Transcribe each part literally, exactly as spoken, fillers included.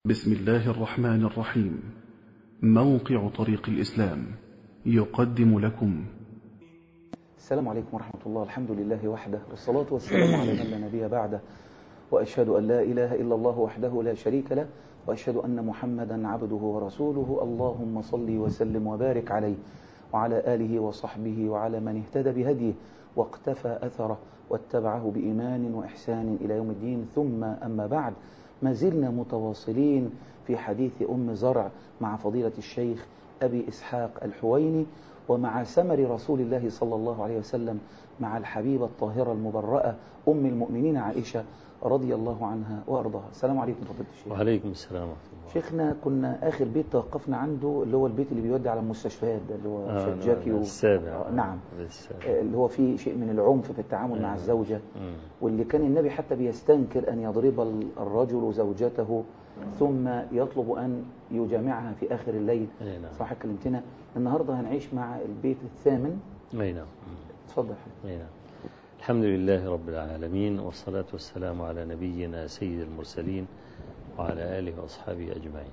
بسم الله الرحمن الرحيم. موقع طريق الإسلام يقدم لكم. السلام عليكم ورحمة الله. الحمد لله وحده، والصلاة والسلام على من لا نبي بعده، وأشهد أن لا إله إلا الله وحده لا شريك له، وأشهد أن محمدا عبده ورسوله. اللهم صل وسلم وبارك عليه وعلى آله وصحبه وعلى من اهتدى بهديه واقتفى أثره واتبعه بإيمان وإحسان إلى يوم الدين. ثم أما بعد، ما زلنا متواصلين في حديث أم زرع مع فضيلة الشيخ أبي إسحاق الحويني، ومع سمر رسول الله صلى الله عليه وسلم مع الحبيبة الطاهرة المبرأة أم المؤمنين عائشة رضي الله عنها وأرضاها. السلام عليكم فضيلة الشيخ. وعليكم السلام ورحمة الله. شيخنا، كنا آخر بيت توقفنا عنده اللي هو البيت اللي بيودي على المستشفيات ده، اللي هو آه شجاكي و... السابع. آه نعم بالسابع. اللي هو فيه شيء من العنف في التعامل آه. مع الزوجة، مم. واللي كان النبي حتى بيستنكر أن يضرب الرجل زوجته ثم يطلب أن يجامعها في آخر الليل. نعم. صح كلمتنا. النهاردة هنعيش مع البيت الثامن. أي نعم. تفضل. أي نعم. الحمد لله رب العالمين، والصلاة والسلام على نبينا سيد المرسلين وعلى آله وأصحابه أجمعين.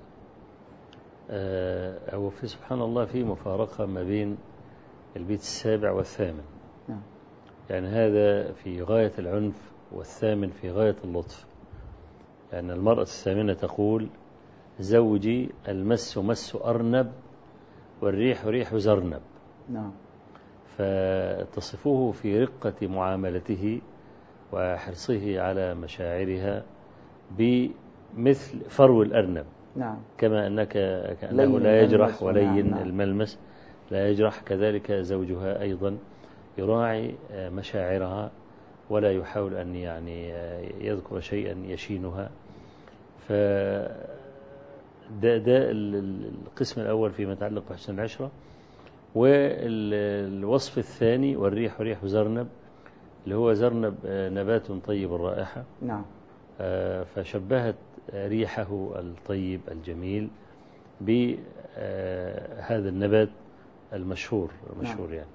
أه هو في سبحان الله في مفارقة ما بين البيت السابع والثامن. نعم. يعني هذا في غاية العنف والثامن في غاية اللطف. يعني المرأة الثامنة تقول: زوجي المس مس أرنب والريح ريح زرنب. نعم. فتصفه في رقة معاملته وحرصه على مشاعرها بمثل فرو الأرنب. نعم. كما أنك كأنه لا يجرح ولين نعم. الملمس لا يجرح، كذلك زوجها أيضا يراعي مشاعرها ولا يحاول أن يعني يذكر شيئا يشينها. فده ده القسم الأول فيما يتعلق بحسن العشرة. والوصف الثاني: والريح ريح زرنب، اللي هو زرنب نبات طيب الرائحة. نعم. فشبهت ريحه الطيب الجميل بهذا النبات المشهور المشهور. نعم. يعني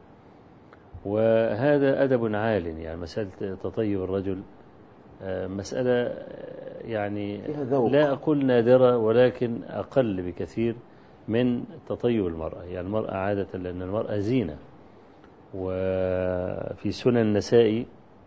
وهذا أدب عال. يعني مسألة تطيب الرجل مسألة يعني لا أقول نادرة، ولكن أقل بكثير من تطيب المرأة. يعني المرأة عادة، لأن المرأة زينة. وفي سنن النسائي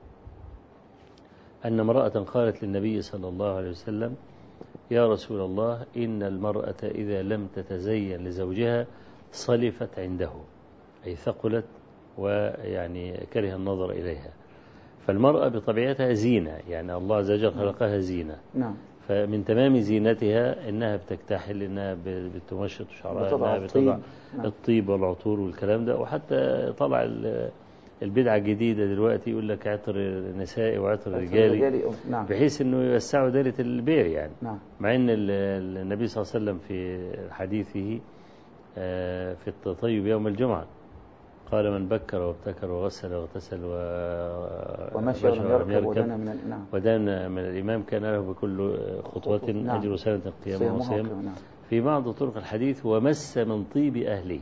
أن امرأة قالت للنبي صلى الله عليه وسلم: يا رسول الله، إن المرأة إذا لم تتزين لزوجها صلفت عنده، أي ثقلت ويعني كره النظر إليها. فالمرأة بطبيعتها زينة، يعني الله عز وجل خلقها زينة. نعم. فمن تمام زينتها إنها بتكتحل، إنها بتمشط شعرها، إنها بتضع الطيب والعطور والكلام ده. وحتى طلع البدعة الجديدة دلوقتي يقول لك عطر نسائي وعطر رجالي، نعم. بحيث إنه يوسعوا دائرة البيع يعني. نعم. مع إن النبي صلى الله عليه وسلم في حديثه في التطيب يوم الجمعة قال: من بكر وابتكر وغسل واغتسل ومشى ولم يركب ودنا من نعم. ودنا من الإمام كان له بكل خطوة نعم. أجر سنة قيامه وصيام. نعم. في بعض طرق الحديث: ومس من طيب أهله.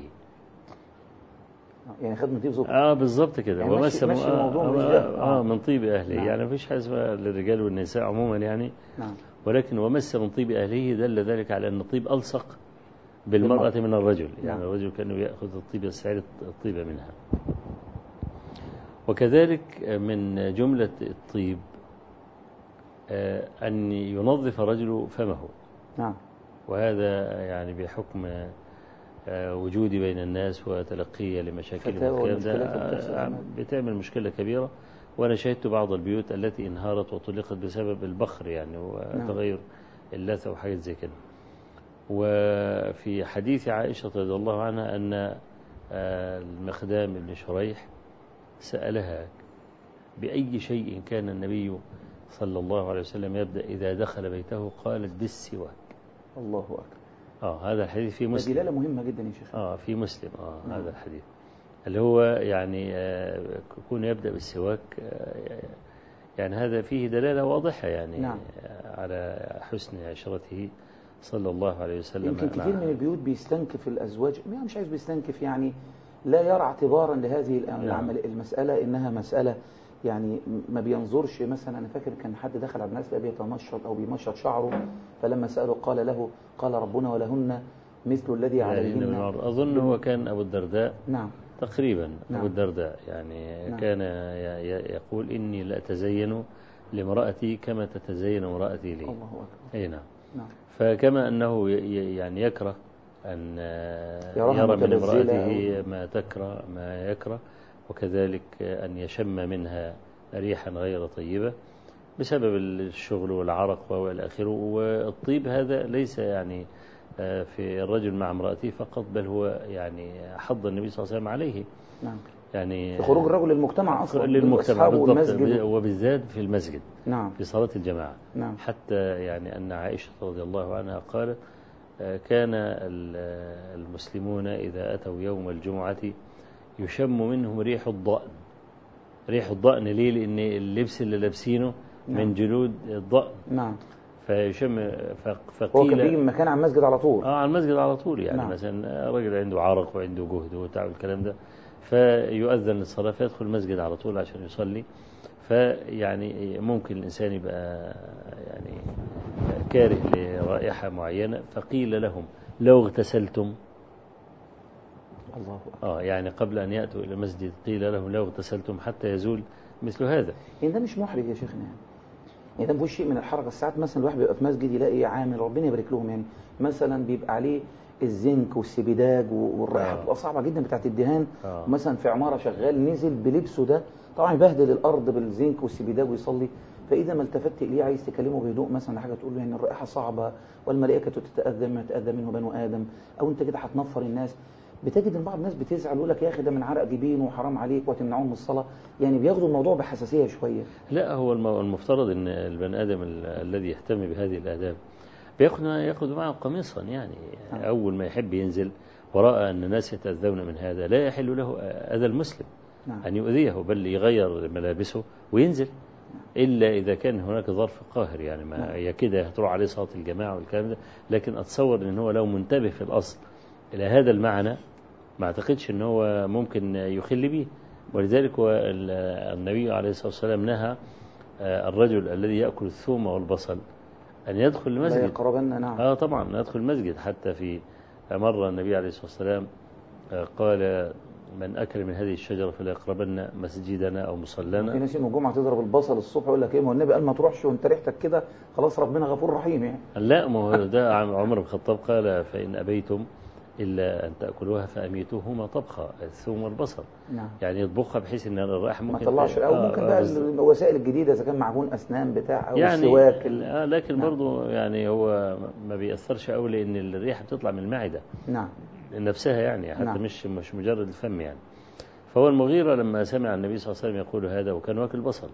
يعني خد من طيب زوجته. اه بالضبط كده. يعني ومس ماشي الموضوع آه, آه, آه من طيب أهله. نعم. يعني مفيش حاجة اسمها للرجال والنساء عموما يعني. نعم. ولكن ومس من طيب أهله دل ذلك على أن الطيب ألصق بالمرأة من الرجل. يعني نعم. الرجل كان يأخذ الطيب يستعير الطيب منها. وكذلك من جملة الطيب أن ينظف الرجل فمه. نعم. وهذا يعني بحكم وجودي بين الناس وتلقية لمشاكلهم والكلام ده بتعمل مشكلة كبيرة. وأنا شاهدت بعض البيوت التي انهارت وطلقت بسبب البخر يعني وتغير اللثة وحاجات زي كده. وفي حديث عائشة رضي الله عنها أن المقدام بن شريح سألها: بأي شيء كان النبي صلى الله عليه وسلم يبدأ إذا دخل بيته؟ قالت: بالسواك. الله أكبر. آه هذا الحديث في مسلم. دلالة مهمة جدا يا شيخ. آه في مسلم. آه نعم. هذا الحديث اللي هو يعني آه كون يبدأ بالسواك، آه يعني هذا فيه دلالة واضحة يعني. نعم. آه على حسن عشرته صلى الله عليه وسلم. يمكن كثير من البيوت بيستنكف الأزواج، مش عايز بيستنكف يعني لا يرى اعتبارا لهذه العمل المسألة إنها مسألة يعني ما بينظرش. مثلا أنا فاكر كان حد دخل على الناس لا بيتمشط أو بيمشط شعره فلما سأله قال له قال ربنا ولهن مثل الذي عليهن. أظن هو كان أبو الدرداء. نعم تقريبا. نعم. أبو الدرداء يعني نعم. كان يقول إني لا أتزين لامرأتي كما تتزين امرأتي لي. الله أكبر. أي نعم. نعم. فكما أنه يعني يكره أن يرى من امرأته ما تكره ما يكره، وكذلك أن يشم منها ريحا غير طيبة بسبب الشغل والعرق والى اخره. والطيب هذا ليس يعني في الرجل مع امرأته فقط، بل هو يعني حض النبي صلى الله عليه وسلم عليه. نعم. يعني في خروج الرجل للمجتمع أصلا للمجتمع بالضبط، وبالذات في المسجد. نعم. في صلاة الجماعة. نعم. حتى يعني أن عائشة رضي الله عنها قالت كان المسلمون إذا أتوا يوم الجمعة يشم منهم ريح الضأن. ريح الضأن ليه؟ لأن اللبس اللي لابسينه نعم. من جلود الضأن. نعم. فيشم فقيل هو كان بيجي مكان على المسجد على طول. اه على المسجد على طول يعني نعم. مثلا راجل عنده عرق وعنده جهد وتعب الكلام ده، فيؤذن للصلاة فيدخل المسجد على طول عشان يصلي. فيعني ممكن الإنسان يبقى يعني كاره لرائحة معينة، فقيل لهم لو اغتسلتم. الله آه يعني قبل أن يأتوا إلى المسجد قيل لهم لو اغتسلتم حتى يزول مثل هذا. يعني ده مش محرج يا شيخنا يعني؟ يعني ده مفيش شيء من الحركة. ساعات مثلا الواحد بيبقى في مسجد يلاقي عامل ربنا يبارك لهم يعني مثلا بيبقى عليه الزنك والسبيداج والرائحة بتبقى صعبة جدا بتاعت الدهان. آه. مثلا في عمارة شغال نزل بلبسه ده طبعا يبهدل الأرض بالزنك والسبيداج ويصلي. فإذا ما التفت إليه عايز تكلمه بهدوء مثلا حاجة تقول له يعني الرائحة صعبة والملائكة تتأذى ما تأذى منه بنو آدم، أو أنت كده هتنفر الناس. بتجد ان بعض الناس بتزعل ويقول لك يا اخي ده من عرق جبينه وحرام عليك وتمنعوه من الصلاه. يعني بياخدوا الموضوع بحساسيه شويه. لا هو المفترض ان البني ادم الذي يهتم بهذه الاداب بياخذ ياخذ معه قميصا يعني آه. اول ما يحب ينزل وراى ان الناس يتاذون من هذا لا يحل له اذى المسلم نعم. ان يؤذيه، بل يغير ملابسه وينزل نعم. الا اذا كان هناك ظرف قاهر يعني ما نعم. هي كده هتروح عليه صلاه الجماعه والكلام ده. لكن اتصور ان هو لو منتبه في الاصل الى هذا المعنى ما اعتقدش ان هو ممكن يخل به. ولذلك النبي عليه الصلاة والسلام نهى الرجل الذي يأكل الثوم والبصل أن يدخل المسجد. لا يقربن نعم. آه طبعا يدخل المسجد. حتى في مرة النبي عليه الصلاة والسلام قال من أكل من هذه الشجرة فلا يقربن مسجدنا أو مصلانا. في ناس يوم الجمعة تضرب البصل الصبح يقول لك إيه ما هو النبي قال ما تروحش وأنت ريحتك كده خلاص ربنا غفور رحيم يعني. لا ما هو ده عمر بن الخطاب قال فإن أبيتم إلا أن تأكلوها فأميتوهما طبخة الثوم والبصل نعم. يعني يطبخها بحيث أن الرائحة ممكن ما تطلعش أو ممكن آه بقى الوسائل الجديدة إذا كان معجون أسنان بتاع أو يعني السواك آه لكن نعم. برضو يعني هو ما بيأثرش قوي لأن الريحة بتطلع من المعدة نعم نفسها يعني حتى نعم. مش مش مجرد الفم يعني. فهو المغيرة لما سمع النبي صلى الله عليه وسلم يقول هذا وكان واكل بصل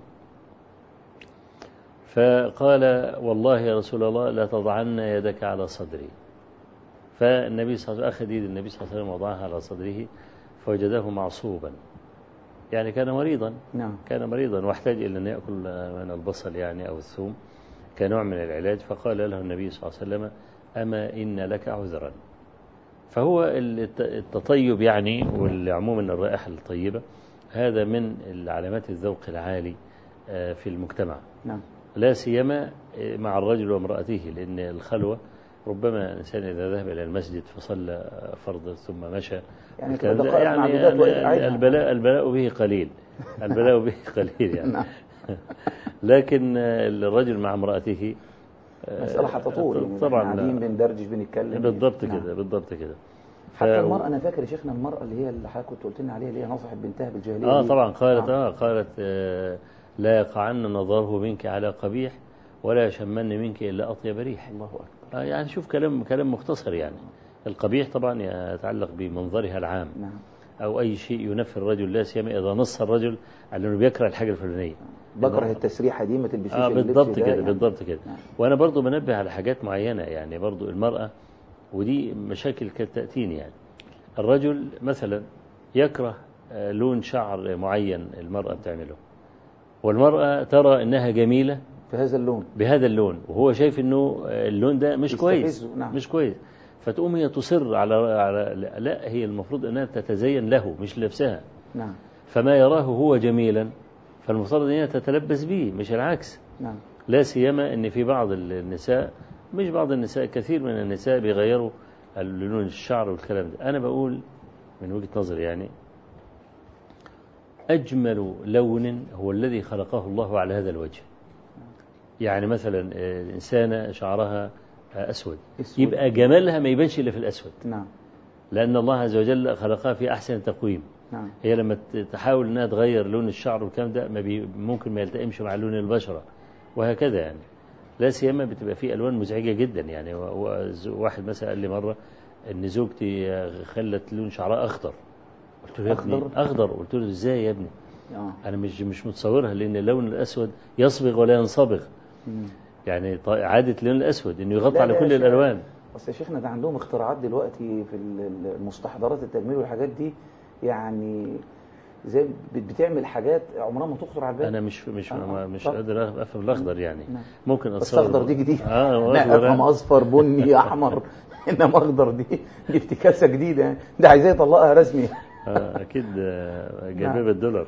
فقال والله يا رسول الله لا تضعن يدك على صدري. فالنبي صلى الله عليه وسلم أخذ يد النبي صلى الله عليه وسلم وضعها على صدره فوجده معصوبا يعني كان مريضا نعم. كان مريضا واحتاج إلى أن يأكل من البصل يعني أو الثوم كنوع من العلاج. فقال له النبي صلى الله عليه وسلم أما إن لك عذرا. فهو التطيب يعني والعموم من الرائحة الطيبة هذا من علامات الذوق العالي في المجتمع نعم. لا سيما مع الرجل وامرأته، لأن الخلوة ربما الإنسان إذا ذهب إلى المسجد فصلى فرض ثم مشى يعني, يعني البلاء البلاء به قليل البلاء به قليل يعني لكن الرجل مع امرأته مسألة هتطول طبعا قاعدين بندرجش بنتكلم بالضبط كده نعم. بالضبط كده. حتى المرأة أنا فاكر يا شيخنا المرأة اللي هي اللي حضرتك كنت قلت لنا عليها اللي هي نصحت بنتها بالجاهلية اه طبعا قالت اه, آه قالت آه لا يقعن نظره منك على قبيح ولا يشمن منك إلا أطيب ريح. الله أكبر. آه يعني شوف كلام كلام مختصر يعني. القبيح طبعا يتعلق بمنظرها العام نعم. أو أي شيء ينفي الرجل لا سيما إذا نص الرجل على أنه بيكره الحاجة الفلانية. بكره التسريحة دي ما تلبسيش آه بالضبط كده يعني. بالضبط كده نعم. وأنا برضو بنبه على حاجات معينة يعني برضو المرأة ودي مشاكل كانت تأتيني يعني. الرجل مثلا يكره لون شعر معين المرأة بتعمله والمرأة ترى أنها جميلة بهذا اللون بهذا اللون وهو شايف أنه اللون ده مش كويس نعم. مش كويس فتقوم هي تصر على, على لا هي المفروض أنها تتزين له مش لبسها نعم. فما يراه هو جميلا فالمفترض أنها تتلبس به مش العكس نعم. لا سيما أن في بعض النساء مش بعض النساء، كثير من النساء بيغيروا لون الشعر والكلام ده. أنا بقول من وجهة نظري يعني أجمل لون هو الذي خلقه الله على هذا الوجه. يعني مثلا الإنسانة شعرها أسود, أسود. يبقى جمالها ما يبانش إلا في الأسود. نعم. لأن الله عز وجل خلقها في أحسن تقويم. نعم. هي لما تحاول أنها تغير لون الشعر والكلام ده ما بي ممكن ما يلتئمش مع لون البشرة وهكذا يعني. لا سيما بتبقى فيه ألوان مزعجة جدا يعني. واحد مثلا قال لي مرة إن زوجتي خلت لون شعرها أخضر. قلت له يا ابني أخضر؟ أخضر. قلت له إزاي يا ابني؟ آه. أنا مش مش متصورها، لأن اللون الأسود يصبغ ولا ينصبغ. مم. يعني عادة اللون الأسود إنه يغطي لا على لا كل يا الألوان. بس يا شيخنا ده عندهم اختراعات دلوقتي في المستحضرات التجميل والحاجات دي، يعني زي بتعمل حاجات عمرها ما تخطر على البال. انا مش مش آه. مش قادر افهم الاخضر يعني. نعم. ممكن بس اتصور اخضر دي جديده. اه لا افهم اصفر بني احمر انما اخضر دي دي افتكاسه جديده يعني. ده عايزاه يطلقها رسمي. آه اكيد جايبه بالدولار.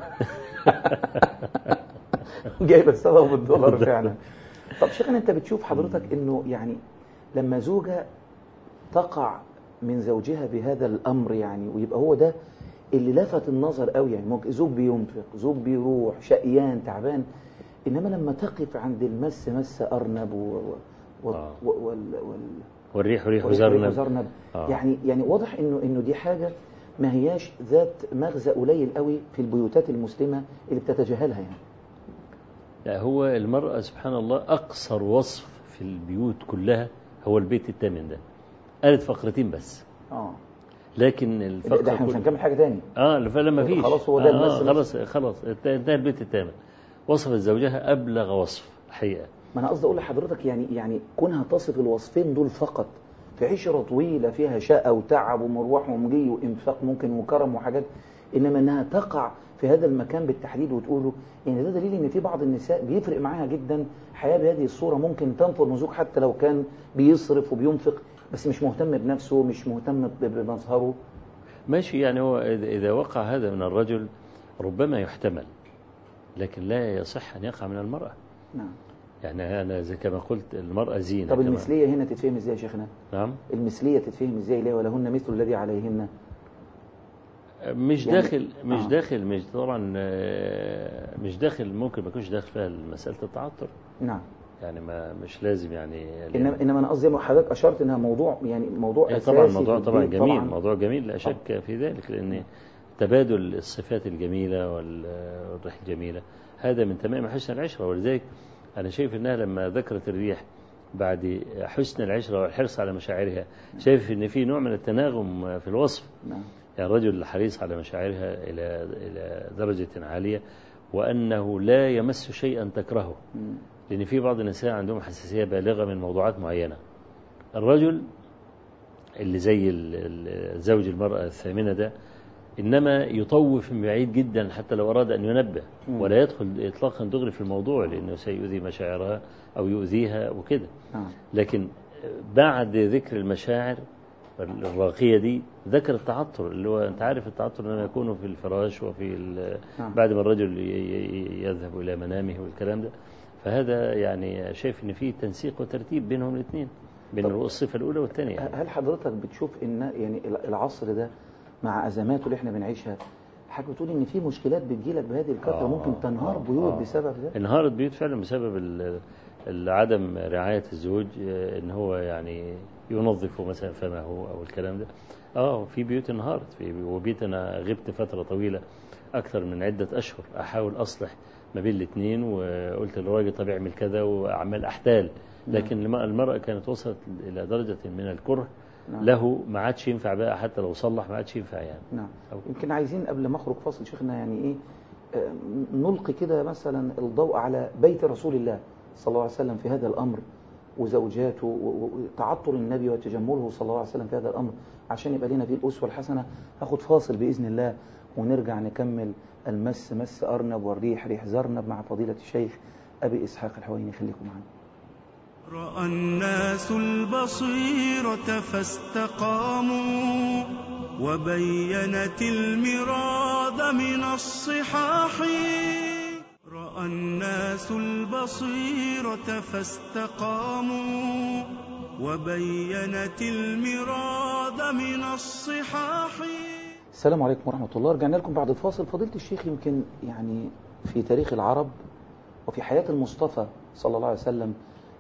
جايبه السبب بالدولار فعلا. طب شيخنا انت بتشوف حضرتك انه يعني لما زوجة تقع من زوجها بهذا الامر يعني، ويبقى هو ده اللي لفت النظر قوي يعني، ممكن زوج بينفق، زوج بيروح شقيان تعبان، انما لما تقف عند المس مس ارنب و... و... آه. و... وال... وال... والريح ريح وزرنب, وزرنب. آه. يعني يعني واضح انه انه دي حاجه ما هياش ذات مغزى قليل قوي في البيوتات المسلمه اللي بتتجاهلها يعني. لا هو المرأة سبحان الله أقصر وصف في البيوت كلها هو البيت الثامن ده. قالت فقرتين بس. اه لكن الفقرة ده احنا مش هنكمل حاجه ثاني. اه فلما فيش خلاص هو ده آه المس خلاص خلاص انتهى البيت الثامن. وصفت زوجها أبلغ وصف الحقيقة. ما أنا قصدي أقول لحضرتك يعني يعني كونها تصف الوصفين دول فقط في عشرة طويلة فيها شقة وتعب ومروح ومجي وإنفاق ممكن وكرم وحاجات، إنما إنها تقع في هذا المكان بالتحديد وتقوله يعني ده دليل إن في بعض النساء بيفرق معاها جدا حياة بهذه الصورة. ممكن تنفر من زوج حتى لو كان بيصرف وبينفق بس مش مهتم بنفسه، مش مهتم بمظهره. ماشي يعني هو إذا وقع هذا من الرجل ربما يحتمل، لكن لا يصح أن يقع من المرأة. نعم. يعني أنا زي كما قلت المرأة زينة. طب المثلية هنا تتفهم إزاي يا شيخنا؟ نعم. المثلية تتفهم إزاي ليه ولهن مثل الذي عليهن؟ مش يعني داخل مش آه. داخل مش طبعا مش داخل ممكن ما يكونش داخل فيها مسألة التعطر. نعم. يعني ما مش لازم يعني. إنما إنما أنا قصدي حضرتك أشرت إنها موضوع يعني موضوع أساسي. طبعا موضوع طبعا جميل طبعاً. موضوع جميل لا شك طبعا. في ذلك لأن تبادل الصفات الجميلة والريح الجميلة هذا من تمام حسن العشرة. ولذلك أنا شايف إنها لما ذكرت الريح بعد حسن العشرة والحرص على مشاعرها شايف إن في نوع من التناغم في الوصف. نعم. يعني الرجل الحريص على مشاعرها إلى إلى درجة عالية وأنه لا يمس شيئا تكرهه. لأن في بعض النساء عندهم حساسية بالغة من موضوعات معينة. الرجل اللي زي زوج المرأة الثامنة ده إنما يطوف من بعيد جدا حتى لو أراد أن ينبه ولا يدخل إطلاقا دغري في الموضوع لأنه سيؤذي مشاعرها أو يؤذيها وكده. لكن بعد ذكر المشاعر الراقية دي ذكر التعطر اللي هو أنت عارف التعطر لما يكون في الفراش وفي بعد ما الرجل يذهب إلى منامه والكلام ده. فهذا يعني شايف إن فيه تنسيق وترتيب بينهم الاثنين بين الصفة الأولى والثانية يعني. هل حضرتك بتشوف إن يعني العصر ده مع أزماته اللي احنا بنعيشها حضرتك بتقول إن في مشكلات بتجيلك بهذه الكثرة آه ممكن تنهار آه بيوت آه بسبب ده؟ انهارت بيوت فعلا بسبب عدم رعاية الزوج إن هو يعني ينظف مثلا فمه أو الكلام ده. آه في بيوت انهارت في وبيت أنا غبت فترة طويلة أكثر من عدة أشهر أحاول أصلح ما بين الاثنين وقلت للراجل طب اعمل كذا وأعمل أحتال لكن المرأة كانت وصلت إلى درجة من الكره نعم. له ما عادش ينفع بقى حتى لو صلح ما عادش ينفع يعني. نعم. يمكن عايزين قبل ما اخرج فاصل شيخنا يعني ايه آه نلقي كده مثلا الضوء على بيت رسول الله صلى الله عليه وسلم في هذا الأمر وزوجاته وتعطر النبي وتجمله صلى الله عليه وسلم في هذا الأمر عشان يبقى لنا فيه الأسوة الحسنة. هاخد فاصل بإذن الله ونرجع نكمل المس مس أرنب والريح ريح زرنب مع فضيلة الشيخ أبي إسحاق الحويني. خليكم معنا. رأى الناس البصيرة فاستقاموا وبينت المراد من الصحاح. رأى رأى الناس البصيرة فاستقاموا وبينت المراد من الصحاح. السلام عليكم ورحمة الله. رجعنا لكم بعد الفاصل. فضيلة الشيخ، يمكن يعني في تاريخ العرب وفي حياة المصطفى صلى الله عليه وسلم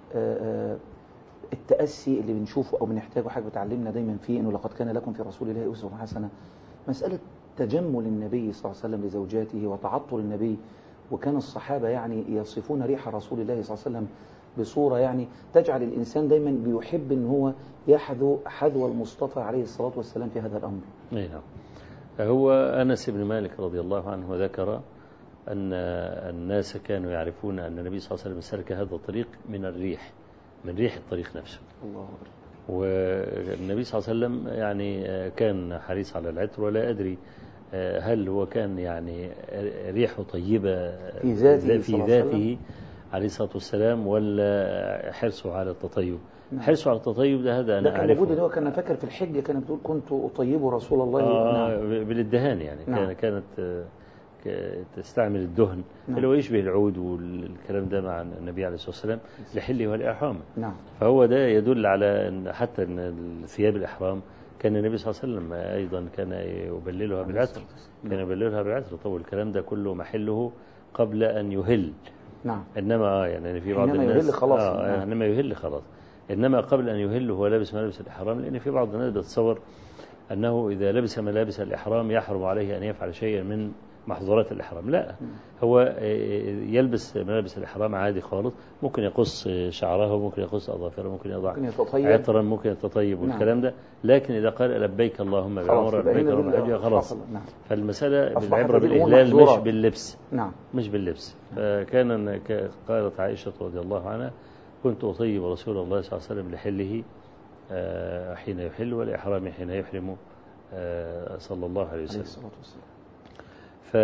التأسي اللي بنشوفه أو بنحتاجه حاجة بتعلمنا دايما فيه إنه لقد كان لكم في رسول الله أسوة حسنة. مسألة تجمل النبي صلى الله عليه وسلم لزوجاته وتعطر النبي، وكان الصحابة يعني يصفون ريح رسول الله صلى الله عليه وسلم بصورة يعني تجعل الإنسان دايما بيحب إن هو يحذو حذو المصطفى عليه الصلاة والسلام في هذا الأمر. نعم. هو أنس بن مالك رضي الله عنه ذكر أن الناس كانوا يعرفون أن النبي صلى الله عليه وسلم سلك هذا الطريق من الريح، من ريح الطريق نفسه. الله أكبر. والنبي صلى الله عليه وسلم يعني كان حريص على العطر، ولا أدري هل هو كان يعني ريحه طيبة في ذاته, في ذاته عليه الصلاة والسلام، ولا حرصه على التطيب. نعم. حرصه على التطيب ده هذا أنا أعرفه. موجود. هو كان فاكر في الحج كان بتقول كنت أطيب رسول الله. آه نعم. بالدهان يعني. نعم. كانت تستعمل الدهن. نعم. اللي هو يشبه العود والكلام ده مع النبي عليه الصلاة والسلام لحله والإحرام. نعم. فهو ده يدل على أن حتى أن ثياب الإحرام كان النبي صلى الله عليه وسلم أيضا كان يبللها بالعطر. كان يبللها بالعطر. طول الكلام ده كله محله قبل أن يهل. نعم. إنما يعني في بعض إنما الناس يهل خلاص. آه نعم. إنما يهل خلاص. إنما قبل أن يهل هو لابس ملابس الإحرام، لأن في بعض الناس بتصور أنه إذا لبس ملابس الإحرام يحرم عليه أن يفعل شيئا من محظورات الإحرام. لا، هو يلبس ملابس الإحرام عادي خالص، ممكن يقص شعره، ممكن يقص أظافره، ممكن يضع عطرا، ممكن يتطيب والكلام ده. لكن إذا قال لبيك اللهم بعمرة لبيك اللهم بحج خلاص. نعم. فالمسألة بالعبرة بالإهلال مش باللبس. نعم. مش باللبس. فكان قالت عائشة رضي الله عنها كنت أطيب رسول الله صلى الله عليه وسلم لحله حين يحل والإحرام حين يحرم صلى الله عليه وسلم. ف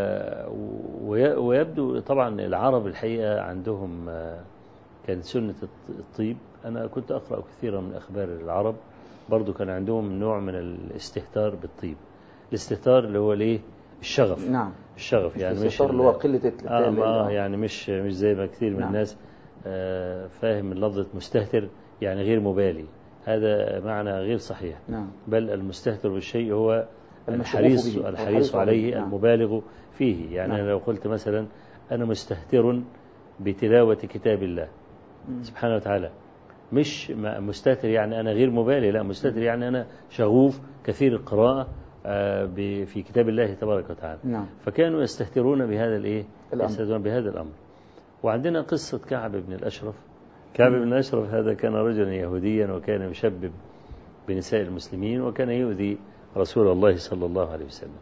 ويبدو طبعا العرب الحقيقة عندهم كانت سنة الطيب. أنا كنت أقرأ كثيرا من أخبار العرب، برضو كان عندهم نوع من الاستهتار بالطيب. الاستهتار اللي هو ليه الشغف. نعم. الشغف يعني مش الاستهتار اللي هو قلة آه, آه يعني مش مش زي ما كثير من نعم. الناس آه فاهم من لفظة مستهتر يعني غير مبالي. هذا معنى غير صحيح. نعم. بل المستهتر بالشيء هو الحريص الحريص عليه. نعم. المبالغ فيه. يعني. نعم. أنا لو قلت مثلا أنا مستهتر بتلاوة كتاب الله م. سبحانه وتعالى، مش مستهتر يعني أنا غير مبالي، لا، مستهتر يعني أنا شغوف كثير القراءة في كتاب الله تبارك وتعالى. نعم. فكانوا يستهترون بهذا الإيه؟ يستهترون بهذا الأمر. وعندنا قصة كعب بن الأشرف. كعب بن الأشرف هذا كان رجلا يهوديا، وكان يشبب بنساء المسلمين، وكان يؤذي رسول الله صلى الله عليه وسلم.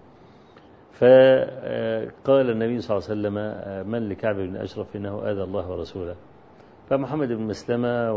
فقال النبي صلى الله عليه وسلم من لكعب بن أشرف إنه آذى الله ورسوله. فمحمد بن مسلمة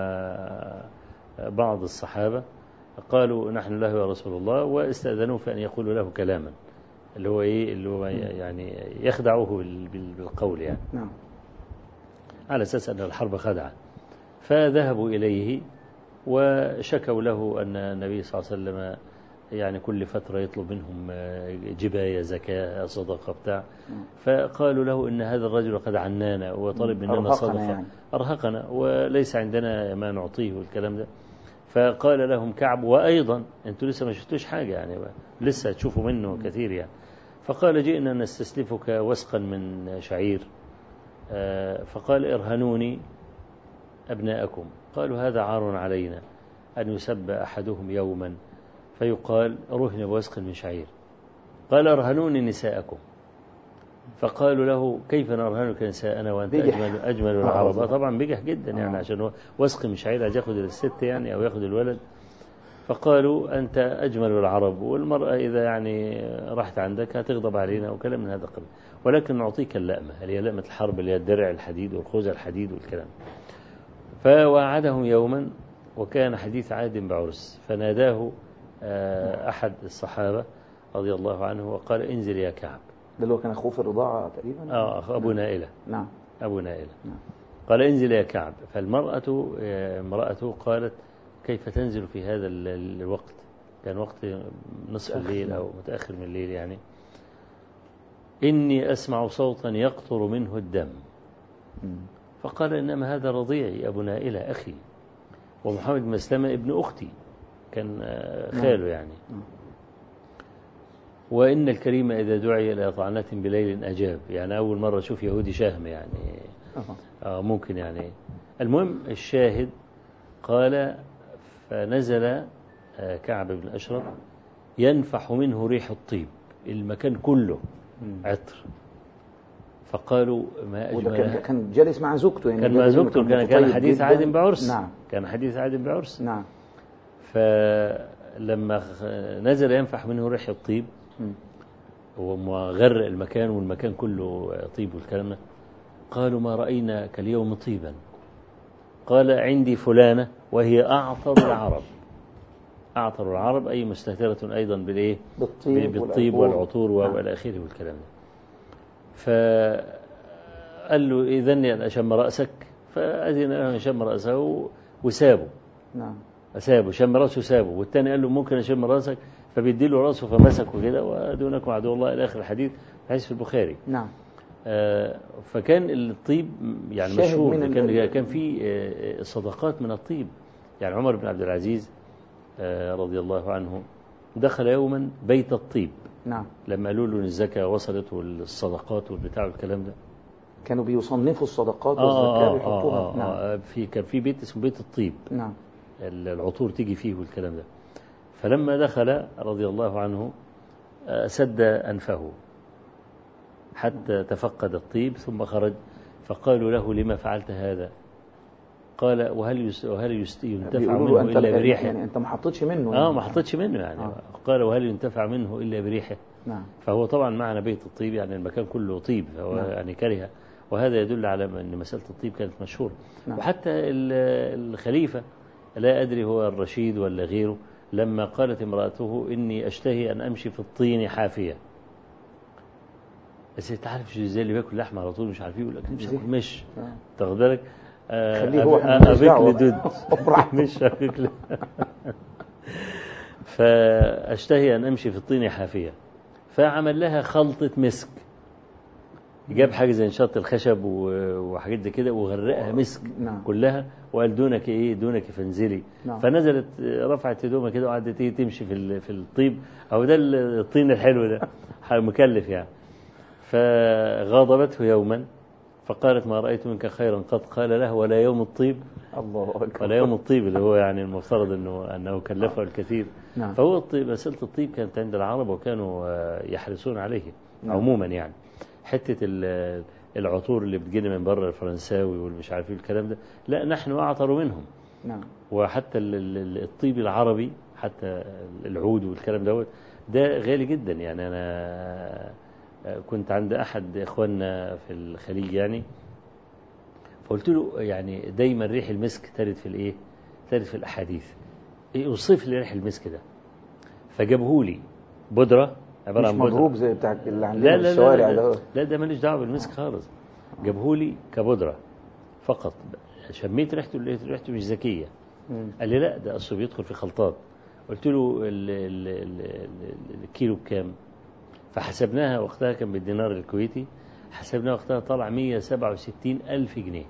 وبعض الصحابة قالوا نحن له يا رسول الله، واستأذنوه في أن يقولوا له كلاما اللي هو إيه اللي هو يعني يخدعوه بالقول يعني. نعم. على أساس أن الحرب خدعة. فذهبوا إليه وشكوا له أن النبي صلى الله عليه وسلم يعني كل فترة يطلب منهم جباية زكاة صدقة بتاع. فقالوا له إن هذا الرجل قد عنانا وطلب مننا صدقة يعني. أرهقنا وليس عندنا ما نعطيه والكلام ده. فقال لهم كعب وأيضا أنتوا لسه ما شفتوش حاجة يعني، لسه تشوفوا منه كثير يعني. فقال جئنا نستسلفك وسقا من شعير. فقال ارهنوني أبناءكم. قالوا هذا عار علينا أن يسب أحدهم يوما فيقال رهن بوسق من شعير. قال ارهنوني نساءكم. فقالوا له كيف نرهنك نساءنا وأنت أجمل, أجمل العرب. طبعا بجح جدا يعني، عشان هو وسق من شعير عايز ياخد الست يعني أو ياخد الولد. فقالوا أنت أجمل العرب، والمرأة إذا يعني راحت عندك هتغضب علينا وكلام من هذا القبيل، ولكن نعطيك اللأمة اللي هي لأمة الحرب اللي هي الدرع الحديد والخوذة الحديد والكلام. فوعدهم يوما وكان حديث عهد بعرس، فناداه أحد الصحابة رضي الله عنه وقال انزل يا كعب. ده اللي هو كان أخوه في الرضاعة تقريبا. آه أبو نعم. نائلة. نعم. أبو نائلة. نعم. قال انزل يا كعب. فالمرأة امرأته قالت كيف تنزل في هذا الوقت؟ كان وقت نصف الليل أو متأخر من الليل يعني. إني أسمع صوتا يقطر منه الدم. فقال إنما هذا رضيعي أبو نائلة أخي، ومحمد بن مسلمة ابن أختي، كان خاله يعني. وإن الكريم إذا دعي إلى طعنة بليل أجاب، يعني أول مرة أشوف يهودي شهم يعني. آه ممكن يعني. المهم الشاهد قال فنزل كعب بن أشرف ينفح منه ريح الطيب، المكان كله عطر. فقالوا ما أجمل. كان كان جالس مع زوجته يعني، كان مع زوجته، كان كان حديث عهد بعرس. نعم. كان حديث عهد بعرس. نعم. فلما نزل ينفح منه ريح الطيب وغرق المكان والمكان كله طيب والكلام ده، قالوا ما رأينا كاليوم طيبا. قال عندي فلانة وهي أعطر العرب. أعطر العرب أي مستهترة أيضا بالإيه؟ بالطيب, بالطيب والعطور وإلى آخره والكلام ده. فقال له إذن أن أشم رأسك، فأذن له أن أشم رأسه وسابه. نعم. سابه، شم رأسه سابه، والثاني قال له ممكن أشم رأسك، فبيدي له رأسه فمسكه كده، ودونكم عدو الله إلى آخر الحديث، حديث في البخاري. نعم. آه فكان الطيب يعني مشهور، كان كان في آه صدقات من الطيب. يعني عمر بن عبد العزيز آه رضي الله عنه دخل يوما بيت الطيب. نعم. لما قالوا له ان الزكاة وصلت والصدقات والبتاع والكلام ده، كانوا بيصنفوا الصدقات والزكاة ويحطوها. آه آه نعم. آه في كان في بيت اسمه بيت الطيب. نعم. العطور تيجي فيه والكلام ده. فلما دخل رضي الله عنه سد أنفه حتى تفقد الطيب، ثم خرج. فقالوا له لما فعلت هذا؟ قال وهل وهل ينتفع منه إلا بريحه؟ يعني أنت ما حطيتش منه. آه ما حطيتش منه يعني. آه. قال وهل ينتفع منه إلا بريحه؟ نعم. فهو طبعا معنى بيت الطيب يعني المكان كله طيب، فهو نعم. يعني كره، وهذا يدل على أن مسألة الطيب كانت مشهورة. نعم. وحتى الخليفة لا أدري هو الرشيد ولا غيره، لما قالت امرأته إني أشتهي أن أمشي في الطين حافية. بس تعرف شو زي اللي بياكل لحمة على طول مش عارف يقول لك مش هاكل مش تاخد بالك. خليه هو أفيك لدود مش أفيك ل... فأشتهي أن أمشي في الطين حافية، فعمل لها خلطة مسك، جاب حاجة زي نشاط الخشب وحاجات دي كده وغرقها مسك. نعم. كلها، وقال دونك ايه دونك فانزلي. نعم. فنزلت رفعت هدومها كده وقعدت ايه تمشي في في الطيب، او ده الطين الحلو ده مكلف يعني. فغاضبته يوما فقالت ما رأيت منك خيرا قط. قال له ولا يوم الطيب. الله أكبر. ولا يوم الطيب اللي هو يعني المفترض انه انه كلفه الكثير. نعم. فهو الطيب، مسألة الطيب كانت عند العرب وكانوا يحرصون عليه. نعم. عموما يعني حتة العطور اللي بتجينا من بره الفرنساوي والمش عارف ايه الكلام ده، لا نحن أعطر منهم. نعم. وحتى الطيب العربي حتى العود والكلام دوت ده غالي جدا. يعني أنا كنت عند أحد إخواننا في الخليج يعني، فقلت له يعني دايما ريح المسك ترد في الإيه ترد في الأحاديث، يوصف لي ريح المسك ده. فجابه لي بودرة عبارة عن مضروب زي بتاع اللي عندنا في الشوارع ده. لا, لا ده ماليش دعوه بالمسك خالص. جابه لي كبودره فقط، شميت ريحته لقيت ريحته مش ذكيه. قال لي لا ده اصله بيدخل في خلطات. قلت له ال ال ال الكيلو بكام؟ فحسبناها وقتها كان بالدينار الكويتي، حسبناها وقتها طلع مية وسبعة وستين ألف جنيه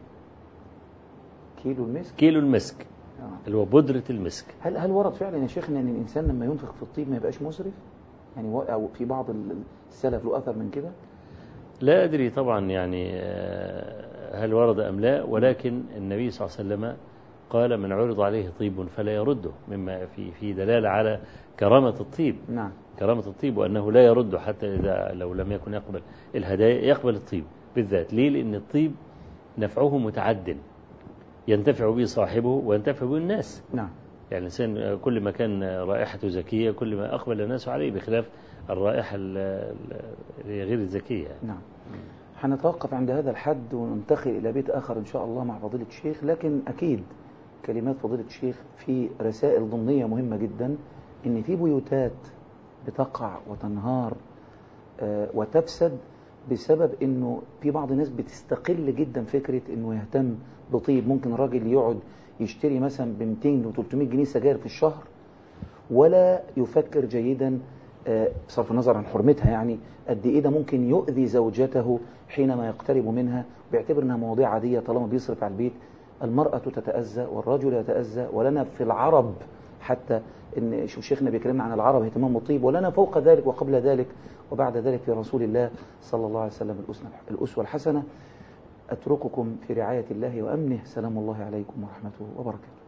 كيلو المسك. كيلو المسك آه. اللي هو بودره المسك. هل هل ورد فعلا يا شيخنا ان الانسان لما ينفق في الطيب ما يبقاش مسرف؟ يعني أو في بعض السلف له أثر من كده؟ لا أدري طبعا يعني هل ورد أم لا، ولكن النبي صلى الله عليه وسلم قال من عرض عليه طيب فلا يرده، مما في في دلالة على كرامة الطيب. نعم. كرامة الطيب، وأنه لا يرده حتى إذا لو لم يكن يقبل الهدايا يقبل الطيب بالذات. ليه؟ لأن الطيب نفعه متعد، ينتفع به صاحبه وينتفع به الناس. نعم. يعني الإنسان كل ما كان رائحته زكية كل ما أقبل الناس عليه، بخلاف الرائحة غير الزكية. نعم. حنتوقف عند هذا الحد وننتقل إلى بيت آخر إن شاء الله مع فضيلة الشيخ، لكن أكيد كلمات فضيلة الشيخ في رسائل ضمنية مهمة جدا، إن في بيوتات بتقع وتنهار وتفسد بسبب إنه في بعض الناس بتستقل جدا فكرة إنه يهتم بطيب. ممكن راجل يقعد يشتري مثلا ب مئتين وثلاثمئة جنيه سجاير في الشهر، ولا يفكر جيدا بصرف النظر عن حرمتها يعني، قد إيه ده ممكن يؤذي زوجته حينما يقترب منها، بيعتبر أنها مواضيع عادية طالما بيصرف على البيت. المرأة تتأذى والرجل يتأذى، ولنا في العرب حتى إن شوف شيخنا بيكلمنا عن العرب اهتمام الطيب، ولنا فوق ذلك وقبل ذلك وبعد ذلك في رسول الله صلى الله عليه وسلم الأسوة الحسنة. أترككم في رعاية الله وأمنه. سلام الله عليكم ورحمته وبركاته.